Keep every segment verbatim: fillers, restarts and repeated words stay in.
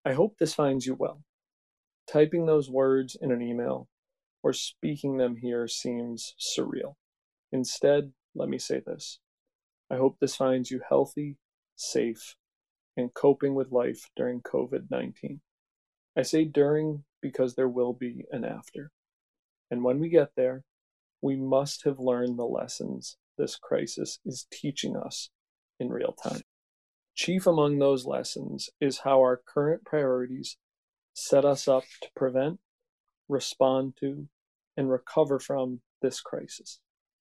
I hope this finds you well. Typing those words in an email or speaking them here seems surreal. Instead, let me say this. I hope this finds you healthy, safe, and coping with life during COVID nineteen. I say during because there will be an after. And when we get there, we must have learned the lessons this crisis is teaching us in real time. Chief among those lessons is how our current priorities set us up to prevent, respond to, and recover from this crisis.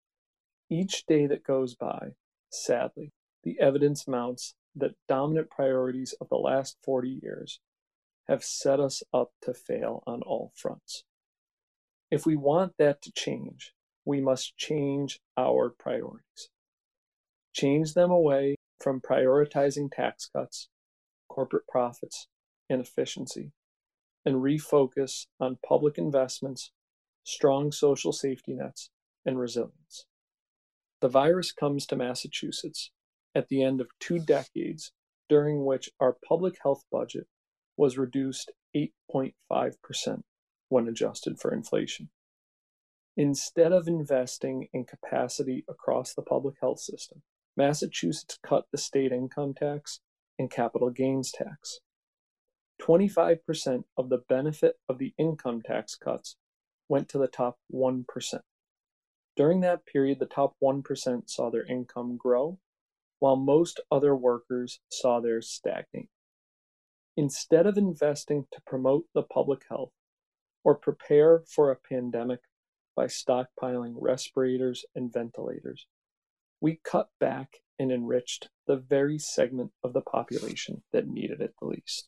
Each day that goes by, sadly, the evidence mounts that dominant priorities of the last forty years have set us up to fail on all fronts. If we want that to change, we must change our priorities. Change them away from prioritizing tax cuts, corporate profits, and efficiency, and refocus on public investments, strong social safety nets, and resilience. The virus comes to Massachusetts at the end of two decades during which our public health budget was reduced eight point five percent when adjusted for inflation. Instead of investing in capacity across the public health system, Massachusetts cut the state income tax and capital gains tax. twenty-five percent of the benefit of the income tax cuts went to the top one percent. During that period, the top one percent saw their income grow, while most other workers saw theirs stagnate. Instead of investing to promote the public health or prepare for a pandemic by stockpiling respirators and ventilators, we cut back and enriched the very segment of the population that needed it the least.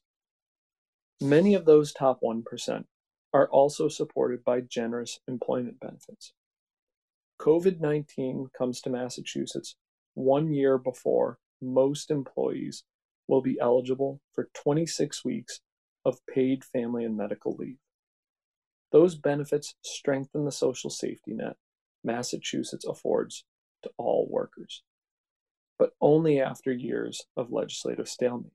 Many of those top one percent are also supported by generous employment benefits. COVID nineteen comes to Massachusetts one year before most employees will be eligible for twenty-six weeks of paid family and medical leave. Those benefits strengthen the social safety net Massachusetts affords to all workers, but only after years of legislative stalemate.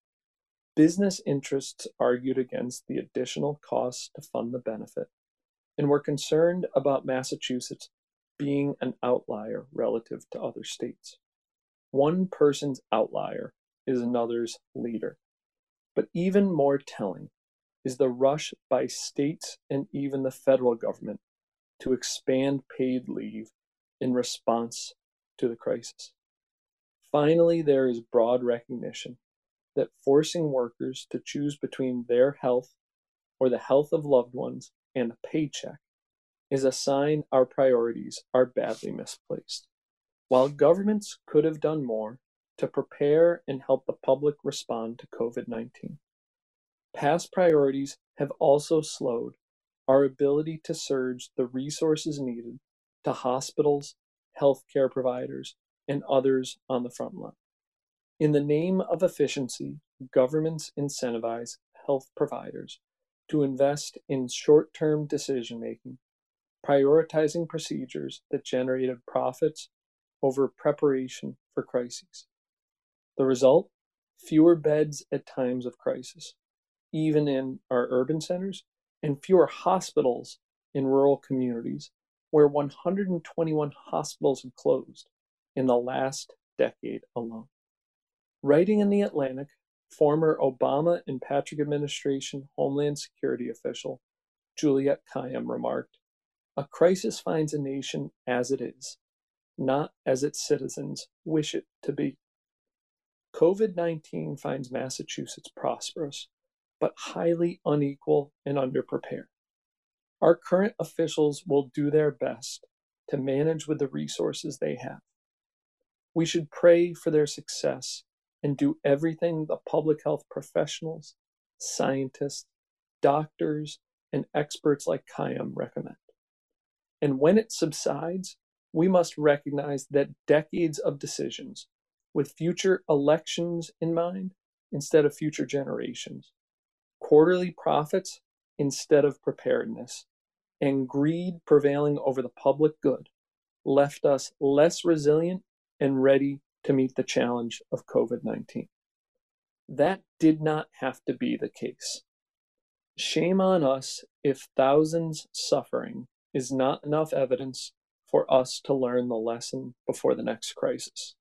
Business interests argued against the additional costs to fund the benefit and were concerned about Massachusetts being an outlier relative to other states. One person's outlier is another's leader. But even more telling is the rush by states and even the federal government to expand paid leave in response to the crisis. Finally, there is broad recognition that forcing workers to choose between their health or the health of loved ones and a paycheck is a sign our priorities are badly misplaced. While governments could have done more to prepare and help the public respond to COVID nineteen, past priorities have also slowed our ability to surge the resources needed to hospitals, healthcare providers, and others on the front line. In the name of efficiency, governments incentivize health providers to invest in short-term decision-making, prioritizing procedures that generated profits over preparation for crises. The result? Fewer beds at times of crisis, even in our urban centers, and fewer hospitals in rural communities, where one hundred twenty-one hospitals have closed in the last decade alone. Writing in The Atlantic, former Obama and Patrick administration Homeland Security official Juliette Kayyem remarked, "A crisis finds a nation as it is, not as its citizens wish it to be." COVID nineteen finds Massachusetts prosperous, but highly unequal and underprepared. Our current officials will do their best to manage with the resources they have. We should pray for their success and do everything the public health professionals, scientists, doctors, and experts like Kayyem recommend. And when it subsides, we must recognize that decades of decisions, with future elections in mind instead of future generations, quarterly profits instead of preparedness, and greed prevailing over the public good, left us less resilient and ready to meet the challenge of COVID nineteen. That did not have to be the case. Shame on us if thousands suffering is not enough evidence for us to learn the lesson before the next crisis.